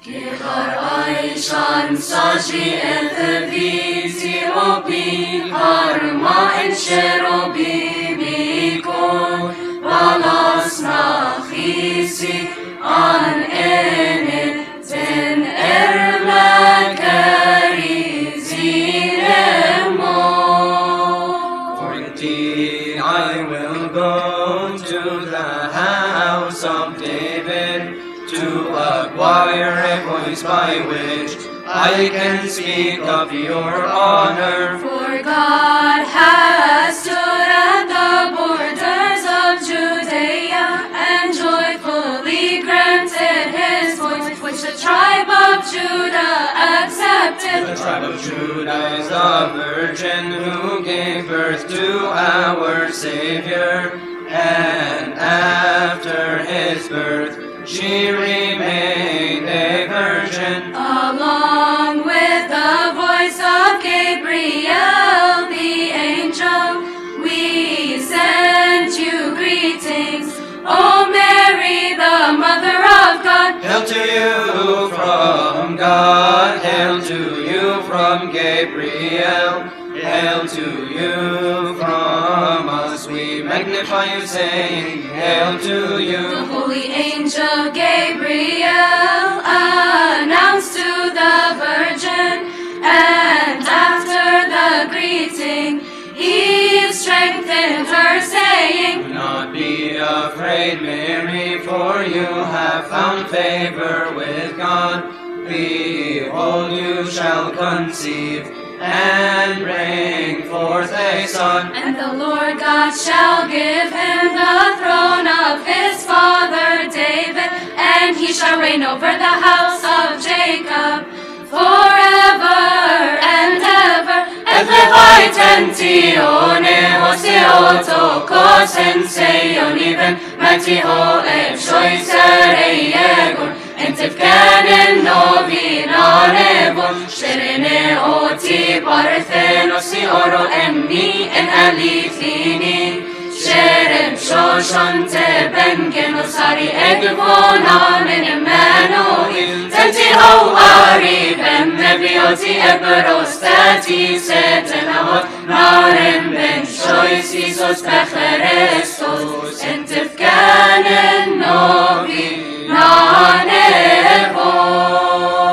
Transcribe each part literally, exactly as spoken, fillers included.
Gihar Aishan Saji Eleviti Obi Harma En Sherobi Bikon Balas Nachisi An Enin Ten Ermakari Zinemo. For indeed I will go to the house of David to acquire a voice by which I can speak of your honor. For God has stood at the borders of Judea and joyfully granted his voice, which the tribe of Judah accepted. The tribe of Judah is the virgin who gave birth to our Savior, and after his birth she remained a virgin. Along with the voice of Gabriel, the angel, we send you greetings, O Mary, the Mother of God. Hail to you from God, hail to you from Gabriel, hail to you from us. We magnify you, saying, hail to you. The holy angel Gabriel announced to the virgin, and after the greeting, he strengthened her, saying, Do not be afraid, Mary, for you have found favor with God. Behold, you shall conceive and bring forth a son, and the Lord God shall give him the throne of his father David, and he shall reign over the house of Jacob forever and ever. Etlevai tentione oseoto kosenseon even matiho ebshoisereyegon entifkanen novinarevon sherene oti parthenosi oro emni en alithini Sherem shoshante bengenosari egvonan en Emmanuel tenti ho ari ben nebioti eberostati setenavot naren ben shoisisos becherestos entifkanen novi nanevot.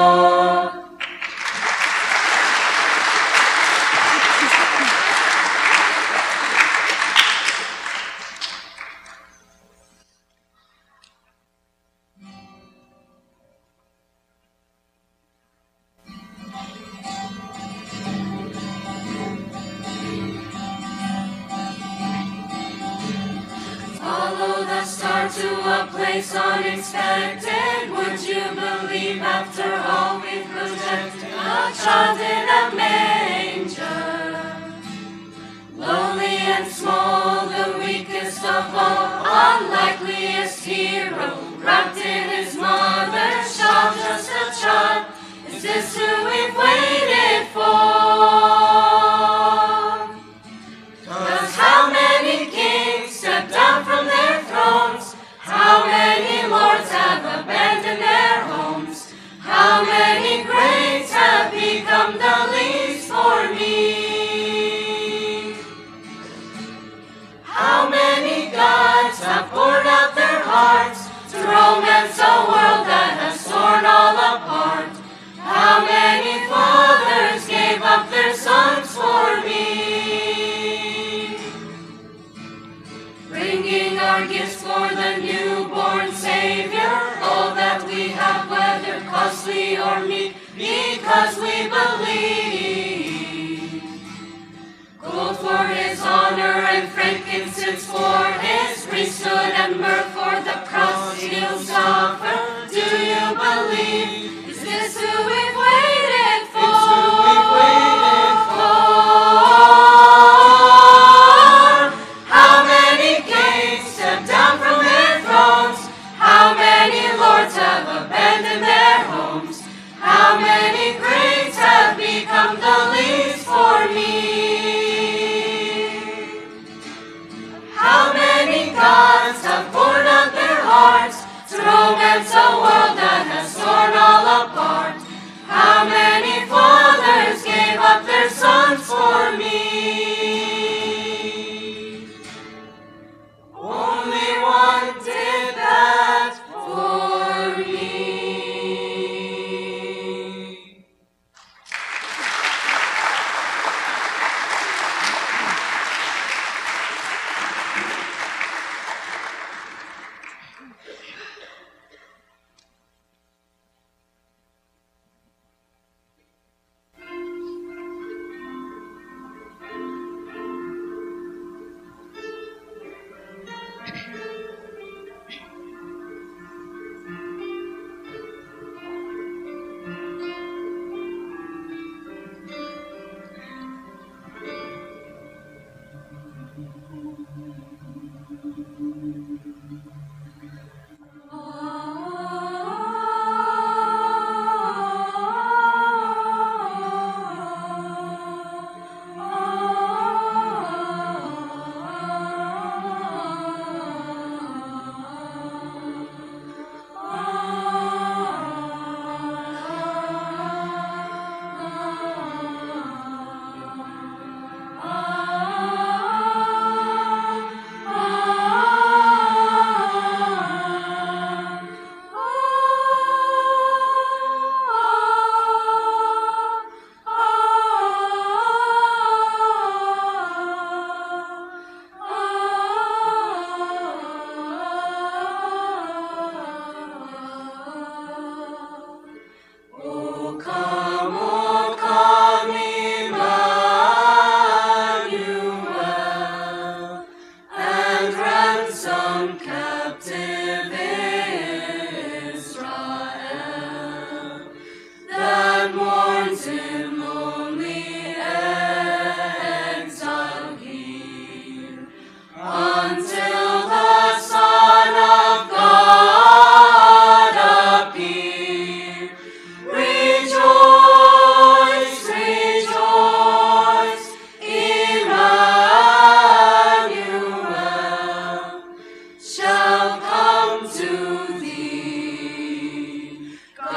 Follow the star to a place unexpected. Would you believe after all we've projected? A child in a manger, lowly and small, the weakest of all, unlikeliest hero, wrapped in his mother's shawl, just a child. Is this who we've waited for? Cause how many kings step down from their thrones? How many lords have abandoned their homes? How many greats have become the least for me? How many gods have poured out their hearts to romance a world that has torn all apart? How many fathers gave up their sons for me? Bringing our gifts for the newborn Savior, all that we have, whether costly or meek, because we believe. Gold for his honor and frankincense for his priesthood and myrrh for the cross he'll suffer. Do you believe? Is this who we've waited for? It's who we've waited for. How many kings step down from their thrones? How many lords have abandoned their homes? How many greats have become the least for me? How many gods have poured out their hearts to romance a world that has torn all apart?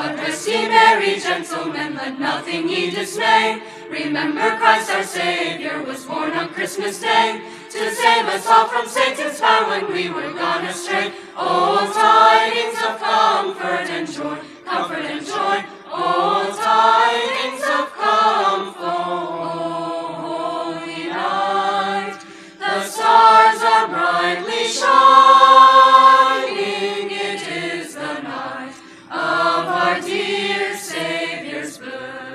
God rest ye merry gentlemen, let nothing ye dismay. Remember Christ our Savior was born on Christmas Day, to save us all from Satan's power when we were gone astray. Oh, tidings of comfort and joy, comfort and joy. Oh, tidings of comfort. Oh, holy night, the stars are brightly shining. It is the night of our dear Savior's birth.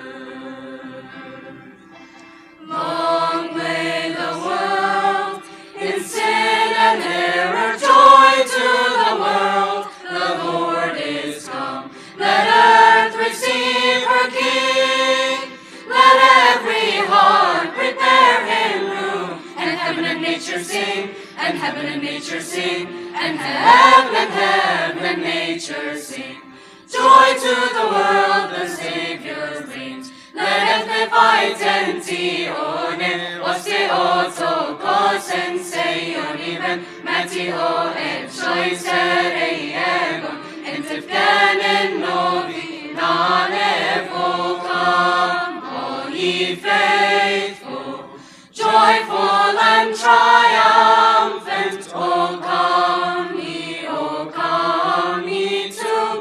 Long lay the world in sin and error, joy to the world, the Lord is come. Let earth receive her King, let every heart prepare him room, and heaven and nature sing, and heaven and nature sing, and heaven and heaven and nature sing. Joy to the world, the Savior reigns. Let effetentione, oste oto kosen seion even, matio et choicere egon, entifcanen novi, non evocam, all ye faithful, joyful and triumphant, O come ye, O come ye to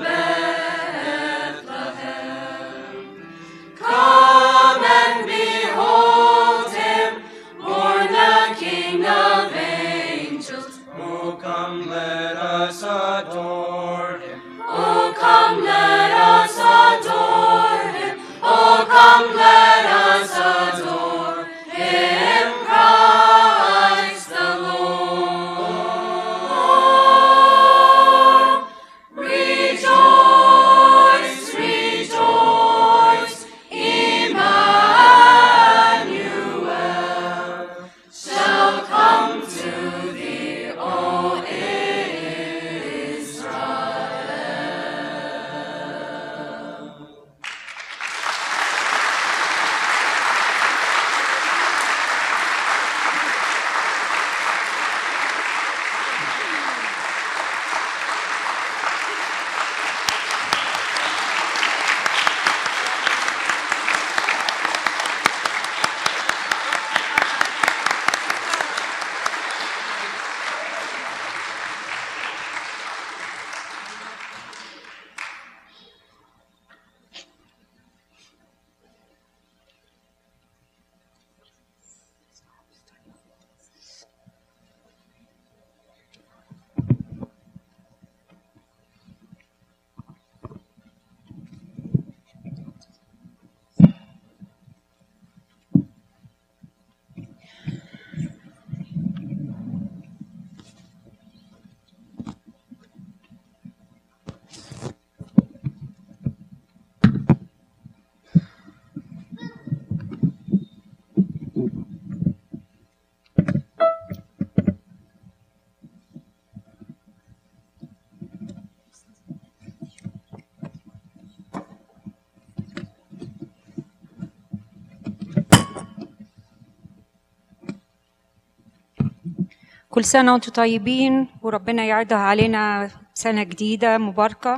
Bethlehem. Come and behold him, born the King of angels. Oh, come, let us adore him. Oh, come, let us adore him. Oh, come, let us adore him, Christ the Lord. Rejoice, rejoice, Emmanuel shall come to thee, O Israel. كل سنة وانتم طيبين وربنا يعيدها علينا سنة جديدة مباركة.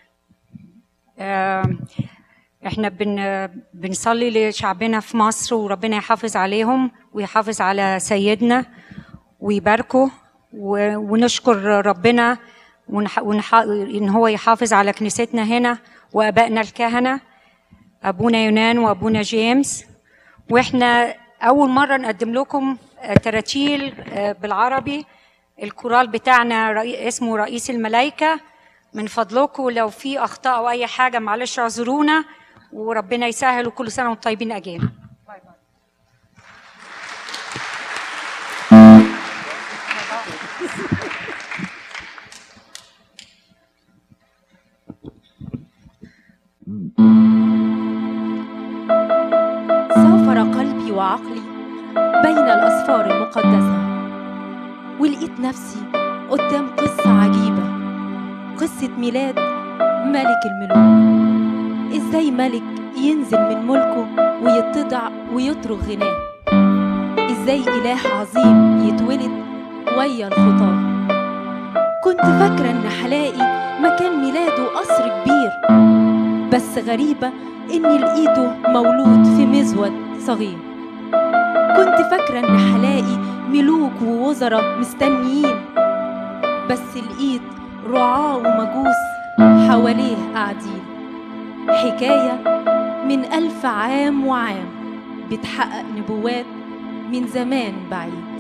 احنا بن بنصلي لشعبنا في مصر وربنا يحافظ عليهم ويحافظ على سيدنا ويباركه، ونشكر ربنا ان هو يحافظ على كنيستنا هنا وابائنا الكهنة ابونا يونان وابونا جيمس. واحنا اول مرة نقدم لكم تراتيل بالعربي. الكورال بتاعنا اسمه رئيس الملائكة. من فضلكم لو في اخطاء او اي حاجة معلش اعذرونا وربنا يسهل، وكل سنة وانتم طيبين اجين. باي باي. سافر قلبي وعقلي بين الأسفار المقدسة، ولقيت نفسي قدام قصة عجيبة، قصة ميلاد ملك الملوك. إزاي ملك ينزل من ملكه ويتضع ويترك غناه؟ إزاي إله عظيم يتولد ويا الخطاه؟ كنت فاكرة إن هلاقي مكان ميلاده قصر كبير، بس غريبة إني لقيته مولود في مزود صغير. كنت فاكرة إن هلاقي ملوك ووزراء مستنيين، بس لقيت رعاة ومجوس حواليه قاعدين. حكاية من ألف عام وعام بتحقق نبوات من زمان بعيد.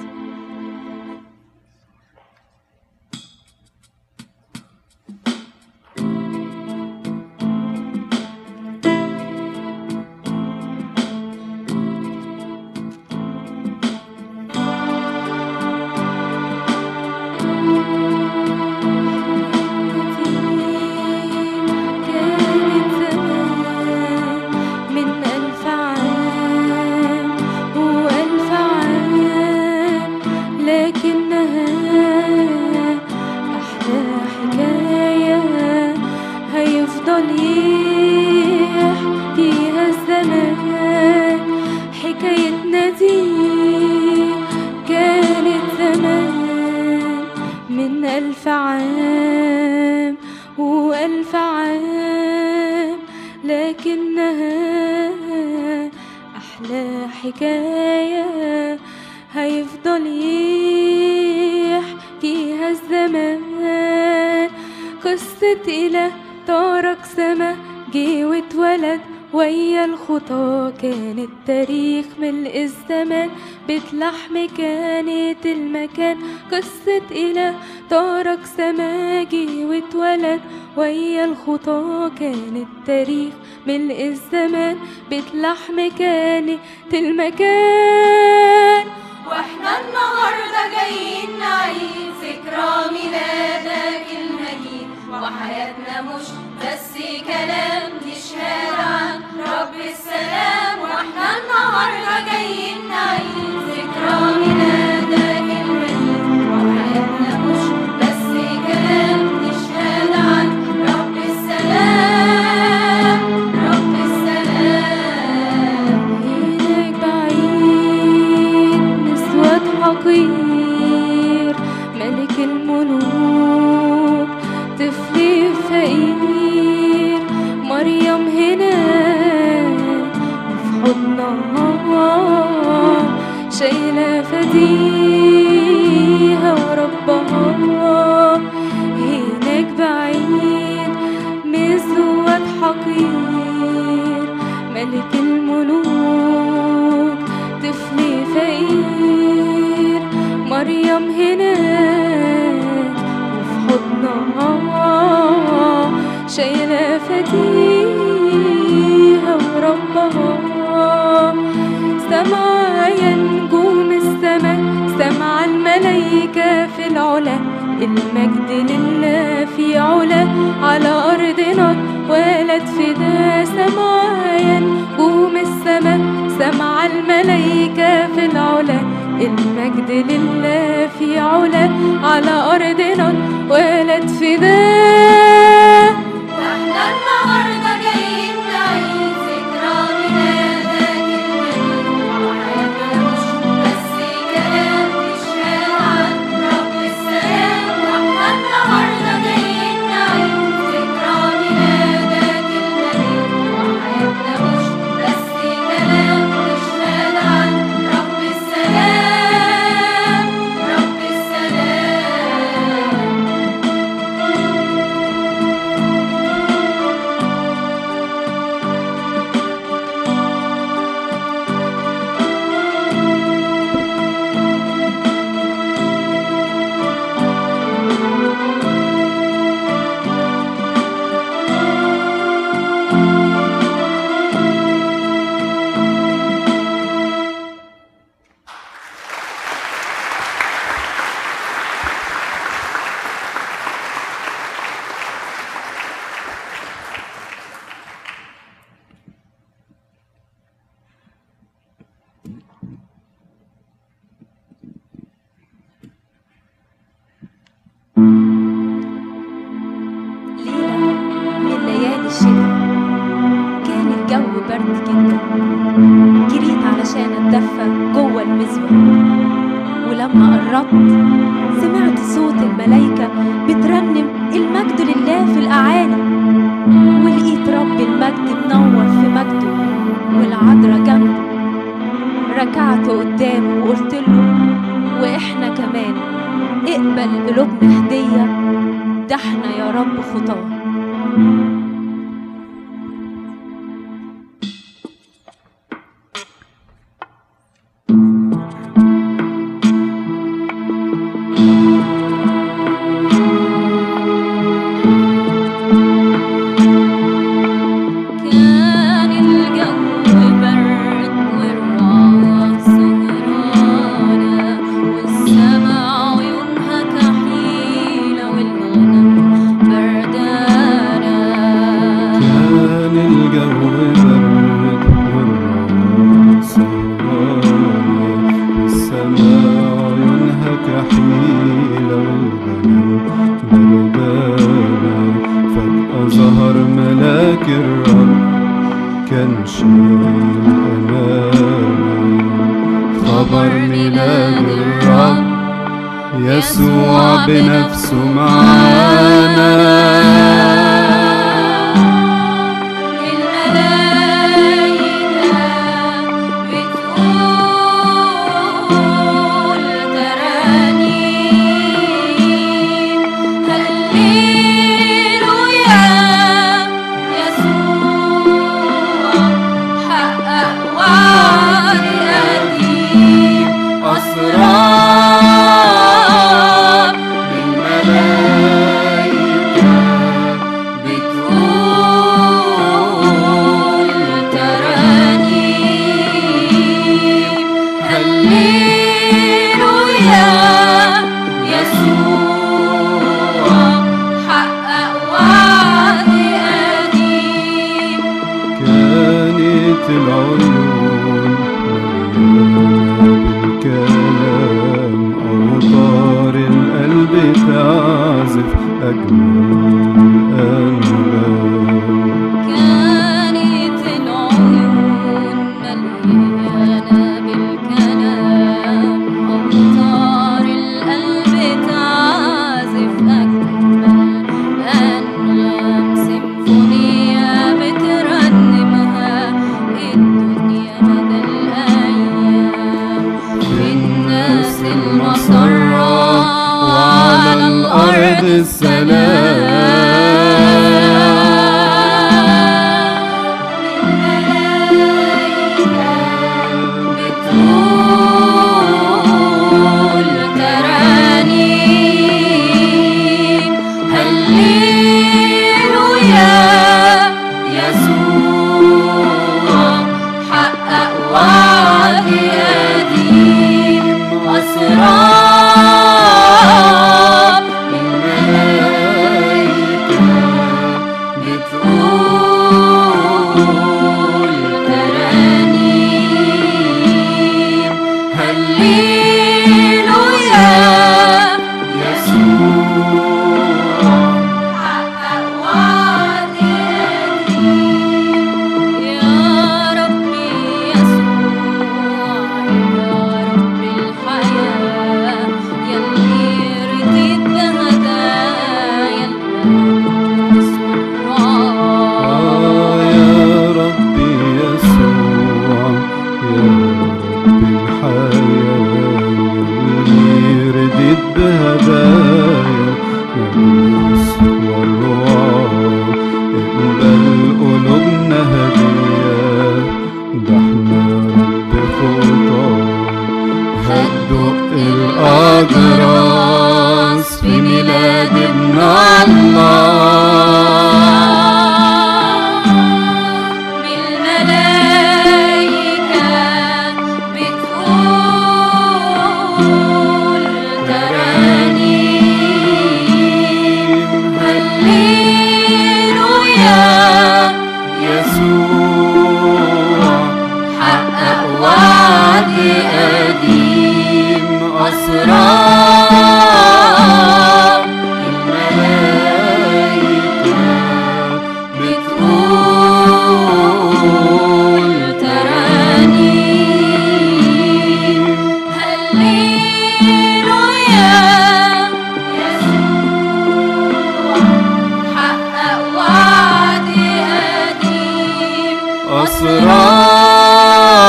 كان التاريخ ملء الزمان، بتلحم كانت المكان. قصة إله تارك سماجي واتولد ويا الخطا. كان التاريخ ملء الزمان، بتلحم كانت المكان. واحنا النهاردة جايين نعيد ذكرى ميلادك المجيد، وحياتنا مش بس كلام نشهد عن رب السلام. واحنا النهاردة جايين نعيد ذكرى ميلادك المجيد، وحياتنا مش بس كلام نشهد عن رب السلام. رب السلام هناك بعيد مسود حقير، ملك الملوك طفل فقير. مريم هنا في حضنها شايلة فديها وربها. هناك بعيد مسود حقير، ملك الملوك طفل فقير. مريم هنا وفي حضنها شايلة فديها وربها. سمعا نجوم السماء، سمع الملايكة في العلا. المجد لله في علا، على أرضنا ولد فدا. سمعا نجوم السماء، سمع الملايكة في العلا. المجد لله في علا، على أرضنا ولد فدا. واحنا النهاردة جايين نعيد ذكرى ميلادك المجيد، وحياتنا مش بس كلام نشهد عن رب السلام. واحنا النهاردة جايين نعيد ذكرى ميلادك المجيد، وحياتنا مش بس كلام نشهد عن رب السلام. رب السلام برد جدا. جريت علشان اتدفى جوه المزوة، ولما قربت سمعت صوت الملايكة بترنم المجد لله في الأعالي، ولقيت رب المجد اقبل قلوبنا هدية، ده احنا يا رب خطاه. يسوع بنفسه معانا.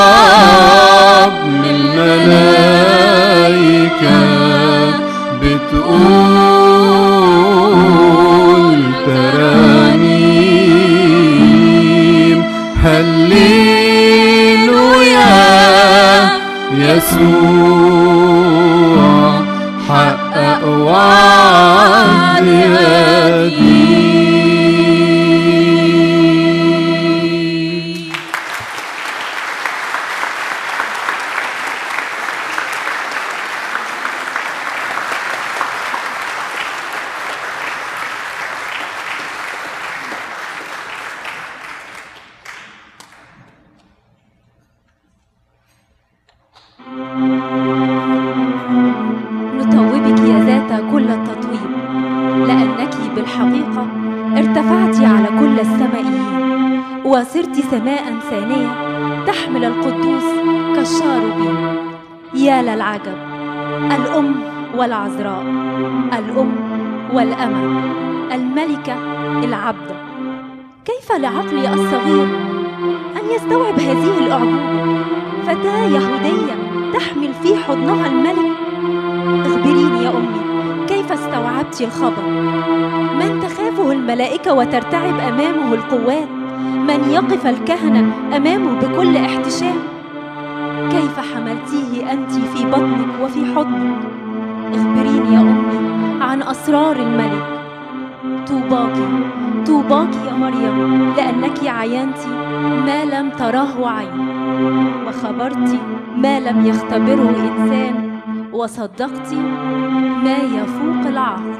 أسراب من الملائكة وتقول ترانيم هللويا يسوع حقق وعد قديم. نطوبك يا ذات كل التطويب، لأنك بالحقيقة ارتفعت على كل السمائيين، وصرت سماء ثانية تحمل القدوس كالشاربين. يا للعجب، الأم والعذراء، الأم والأمة، الملكة العبدة. كيف لعقلي الصغير أن يستوعب هذه الأعجوبة؟ فتاة يهودية تحمل في حضنها الملك. اخبريني يا أمي، كيف استوعبت الخبر؟ من تخافه الملائكة وترتعب أمامه القوات، من يقف الكهنة أمامه بكل احتشام. كيف حملتيه أنت في بطنك وفي حضنك؟ اخبريني يا أمي عن أسرار الملك. طوباكي طوباكي يا مريم، لأنك عينتي ما لم تراه عين، وخبرتي ما لم يختبره إنسان، وصدقتي ما يفوق العقل.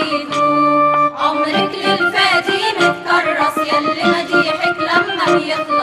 عمرك للفادي متكرس، ياللي مديحك لما بيخلص